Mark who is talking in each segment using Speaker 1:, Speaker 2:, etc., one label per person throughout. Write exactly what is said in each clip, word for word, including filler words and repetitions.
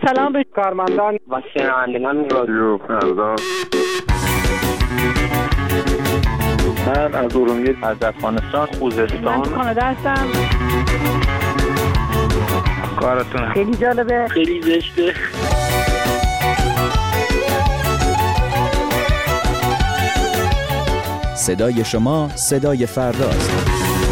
Speaker 1: سلام به
Speaker 2: کارمندان
Speaker 3: و شنوندگان رادیو فردا.
Speaker 4: من از ارومیه، از افغانستان، خوزستان.
Speaker 1: من کانادا هستم.
Speaker 4: کارتون
Speaker 1: خیلی جالبه،
Speaker 3: خیلی زشته.
Speaker 5: صدای شما صدای فرداست.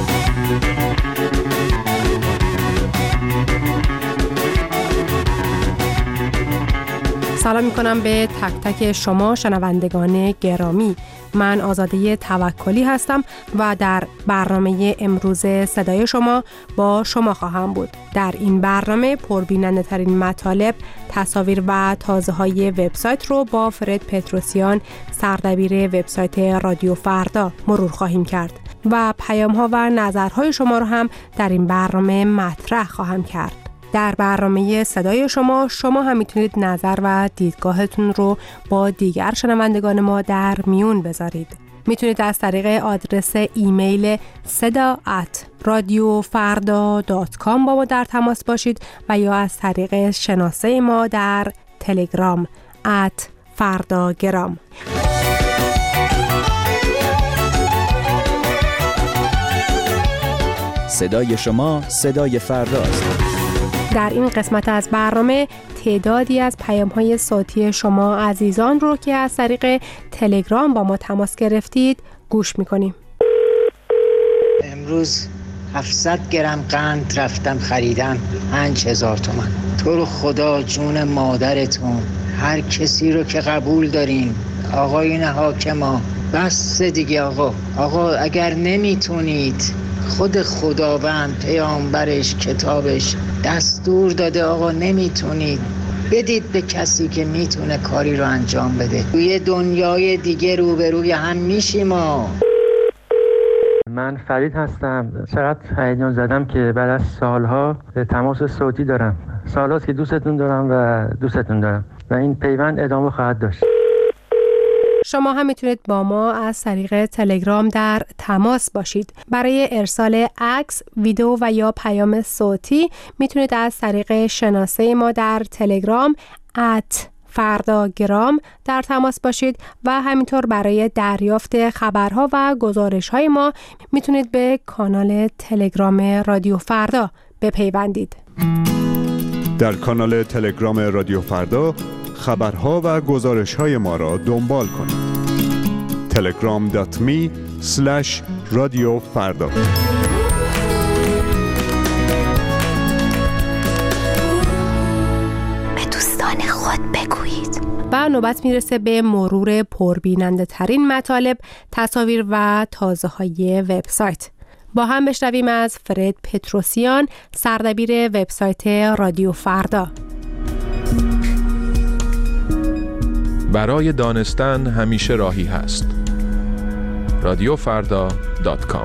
Speaker 6: سلام میکنم به تک تک شما شنوندگان گرامی. من آزاده توکلی هستم و در برنامه امروز صدای شما با شما خواهم بود. در این برنامه پربیننده ترین مطالب، تصاویر و تازه های وبسایت رو با فرد پتروسیان، سردبیر وبسایت رادیو فردا مرور خواهیم کرد و پیام ها و نظرهای شما رو هم در این برنامه مطرح خواهم کرد. در برنامه صدای شما شما هم میتونید نظر و دیدگاهتون رو با دیگر شنوندگان ما در میون بذارید. میتونید از طریق آدرس ایمیل صدا ات رادیو فردا دات کام با ما در تماس باشید و یا از طریق شناسه ما در تلگرام ات فرداگرام.
Speaker 5: صدای شما صدای فرداست.
Speaker 6: در این قسمت از برنامه تعدادی از پیام‌های صوتی شما عزیزان رو که از طریق تلگرام با ما تماس گرفتید گوش می‌کنیم.
Speaker 7: امروز هفتصد گرم قند رفتم خریدم، پنج هزار تومان. تو رو خدا جون مادرتون، هر کسی رو که قبول دارین آقایون حاکما، بس دیگه آقا. آقا اگر نمیتونید، خود خداوند پیامبرش کتابش دستور داده، آقا نمیتونید بدید به کسی که میتونه کاری رو انجام بده. توی دنیای دیگه روبروی هم میشیم. ما
Speaker 8: من فرید هستم. چقدر هیجان زدم که بعد از سالها تماس صوتی دارم. سالهاست که دوستتون دارم و دوستتون دارم و این پیوند ادامه خواهد داشت.
Speaker 6: شما هم میتونید با ما از طریق تلگرام در تماس باشید. برای ارسال عکس، ویدیو و یا پیام صوتی میتونید از طریق شناسه ما در تلگرام ات فرداگرام در تماس باشید و همینطور برای دریافت خبرها و گزارش‌های ما میتونید به کانال تلگرام رادیو فردا بپیوندید.
Speaker 9: در کانال تلگرام رادیو فردا خبرها و گزارش‌های ما را دنبال کنید. تلگرام دات می اسلش رادیو فردا.
Speaker 10: به دوستان خود بگویید.
Speaker 6: و نوبت میرسه به مرور پربیننده ترین مطالب، تصاویر و تازه های وبسایت. با هم بشنویم از فرد پتروسیان، سردبیر وبسایت رادیو فردا.
Speaker 11: برای دانستن همیشه راهی هست. رادیو فردا دات کام.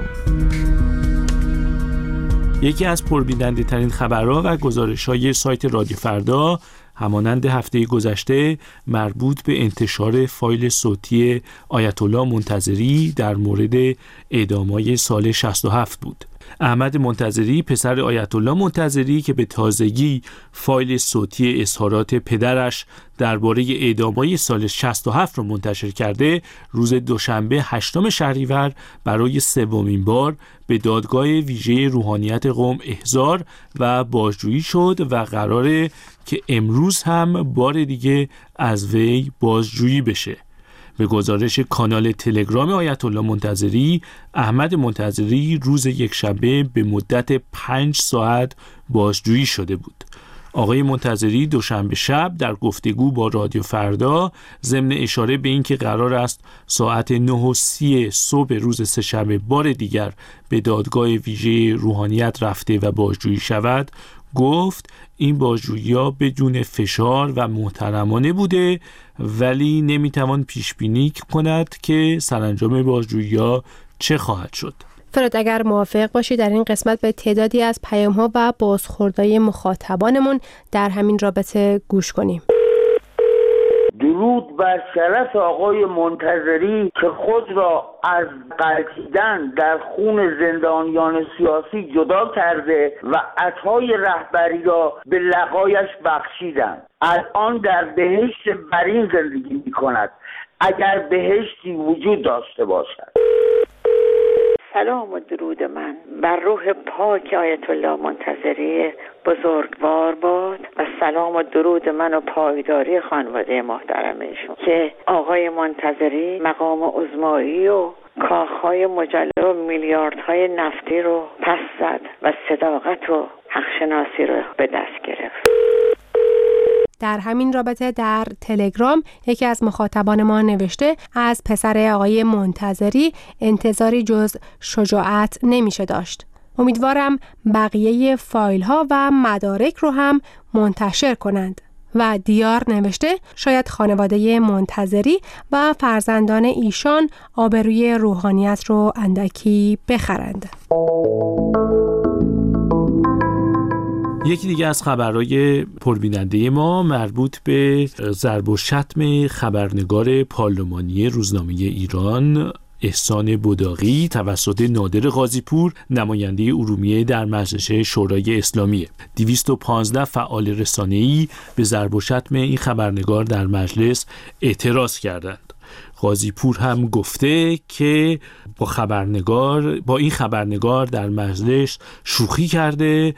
Speaker 12: یکی از پربیننده ترین خبرها و گزارش‌های سایت رادیو فردا همانند هفته گذشته مربوط به انتشار فایل صوتی آیت الله منتظری در مورد اعدام‌های سال شصت و هفت بود. احمد منتظری پسر آیت الله منتظری که به تازگی فایل صوتی اظهارات پدرش درباره اعدام‌های سال شصت و هفت را منتشر کرده، روز دوشنبه هشتم شهریور برای سومین بار به دادگاه ویژه روحانیت قم احضار و بازجویی شد و قراره که امروز هم بار دیگه از وی بازجویی بشه. به گزارش کانال تلگرام آیت الله منتظری، احمد منتظری روز یکشنبه به مدت پنج ساعت بازجویی شده بود. آقای منتظری دوشنبه شب در گفتگو با رادیو فردا ضمن اشاره به اینکه قرار است ساعت نه و سی صبح روز سه‌شنبه بار دیگر به دادگاه ویژه روحانیت رفته و بازجویی شود، گفت این بازجویی‌ها بدون فشار و محترمانه بوده، ولی نمیتوان پیش بینی کند که سرانجام بازجویی‌ها چه خواهد شد.
Speaker 6: فرد اگر موافق باشی در این قسمت به تعدادی از پیام‌ها و بازخوردهای مخاطبانمون در همین رابطه گوش کنیم.
Speaker 1: درود بر شرف آقای منتظری که خود را از غلطیدن در خون زندانیان سیاسی جدا کرده و عطای رهبری را به لقایش بخشیدند. الان در بهشت برین زندگی می کند، اگر بهشتی وجود داشته باشد.
Speaker 2: سلام و درود من بر روح پاک آیت الله منتظری بزرگوار باد و سلام و درود من و پایداری خانواده محترمشون که آقای منتظری مقام عظمایی و کاخهای مجلل و میلیاردهای نفتی رو پس زد و صداقت و حقشناسی رو به دست گرفت.
Speaker 6: در همین رابطه در تلگرام یکی از مخاطبان ما نوشته از پسر آقای منتظری انتظاری جز شجاعت نمیشه داشت. امیدوارم بقیه فایل ها و مدارک رو هم منتشر کنند. و دیار نوشته شاید خانواده منتظری و فرزندان ایشان آبروی روحانیت رو اندکی بخرند.
Speaker 12: یکی دیگه از خبرهای پربیننده ما مربوط به ضرب و شتم خبرنگار پارلمانی روزنامه ایران احسان بداغی توسط نادر غازیپور نماینده ارومیه در مجلس شورای اسلامی. دویست و پانزده فعال رسانه‌ای به ضرب و شتم این خبرنگار در مجلس اعتراض کردند. غازیپور هم گفته که با خبرنگار با این خبرنگار در مجلس شوخی کرده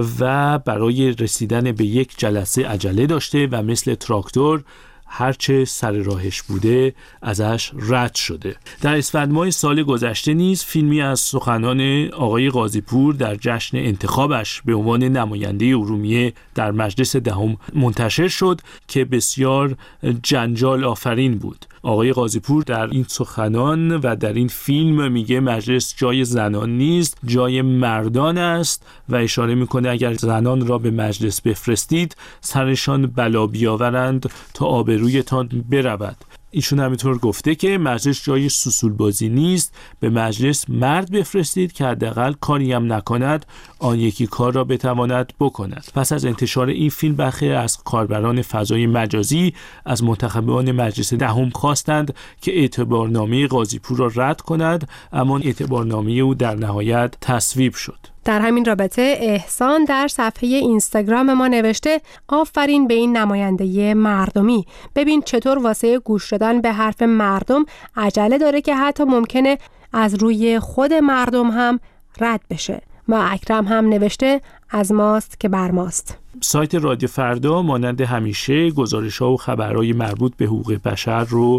Speaker 12: و برای رسیدن به یک جلسه عجله داشته و مثل تراکتور هرچه سر راهش بوده ازش رد شده. در اسفند ماه سال گذشته نیز فیلمی از سخنان آقای غازیپور در جشن انتخابش به عنوان نماینده ارومیه در مجلس دهم منتشر شد که بسیار جنجال آفرین بود. آقای غازیپور در این سخنان و در این فیلم میگه مجلس جای زنان نیست، جای مردان است و اشاره میکنه اگر زنان را به مجلس بفرستید سرشان بلا بیاورند تا آبرویتان برود. ایشون همینطور گفته که مجلس جای سوسول بازی نیست، به مجلس مرد بفرستید که حداقل کاری هم نکند آن یکی کار را بتواند بکند. پس از انتشار این فیلم برخی از کاربران فضای مجازی از منتخبان مجلس دهم خواستند که اعتبارنامه غازیپور را رد کند، اما اعتبارنامه او در نهایت تصویب شد.
Speaker 6: در همین رابطه احسان در صفحه اینستاگرام ما نوشته آفرین به این نماینده مردمی. ببین چطور واسه گوش دادن به حرف مردم عجله داره که حتی ممکنه از روی خود مردم هم رد بشه. و اکرم هم نوشته از ماست که بر ماست.
Speaker 12: سایت رادیو فردا مانند همیشه گزارش‌ها و خبرهای مربوط به حقوق بشر رو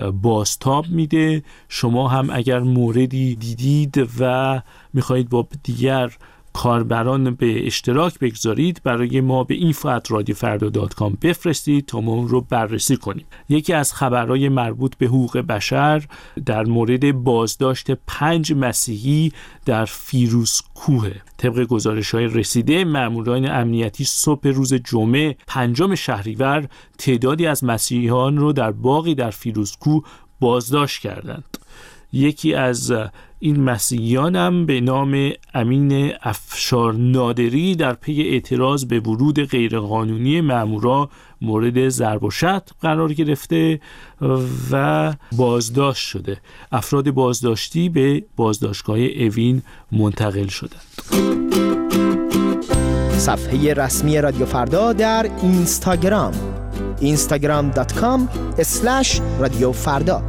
Speaker 12: بازتاب میده. شما هم اگر موردی دیدید و میخواهید با دیگر کاربران به اشتراک بگذارید برای ما به اینفو ات رادیو فردا دات کام بفرستید تا ما اون رو بررسی کنیم. یکی از خبرهای مربوط به حقوق بشر در مورد بازداشت پنج مسیحی در فیروزکوه. طبق گزارش‌های رسیده ماموران امنیتی صبح روز جمعه پنجم شهریور تعدادی از مسیحیان رو در باغی در فیروزکوه بازداشت کردند. یکی از این مسیحیان هم به نام امین افشار نادری در پی اعتراض به ورود غیرقانونی مامورا مورد ضرب و شتم قرار گرفته و بازداشت شده. افراد بازداشتی به بازداشتگاه اوین منتقل شدند.
Speaker 13: صفحه رسمی رادیو فردا در اینستاگرام اینستاگرام دات کام اسلش رادیو فردا.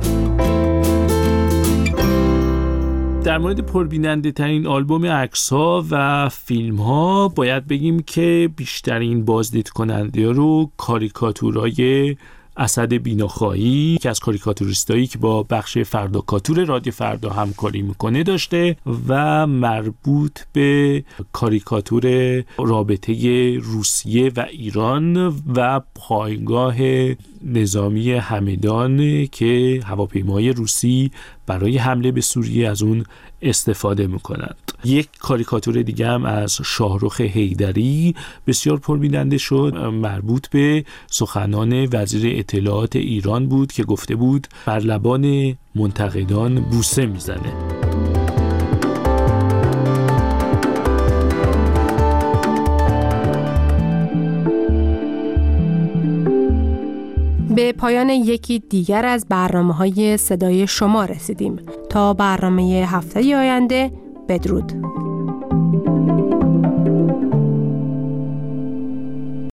Speaker 12: در مورد پربیننده ترین آلبوم عکس‌ها و فیلم‌ها باید بگیم که بیشترین بازدید کننده رو کاریکاتورای اسد بیناخواهی که از کاریکاتوریستایی که با بخش فردا کاتور رادیو فردا همکاری میکنه داشته و مربوط به کاریکاتور رابطه روسیه و ایران و پایگاه نظامی همدان که هواپیمای روسی برای حمله به سوریه از اون استفاده میکنند. یک کاریکاتور دیگه هم از شاهرخ حیدری بسیار پربیننده شد، مربوط به سخنان وزیر اطلاعات ایران بود که گفته بود بر لبان منتقدان بوسه میزنه.
Speaker 6: به پایان یکی دیگر از برنامه‌های صدای شما رسیدیم. تا برنامه هفته آینده، بدرود.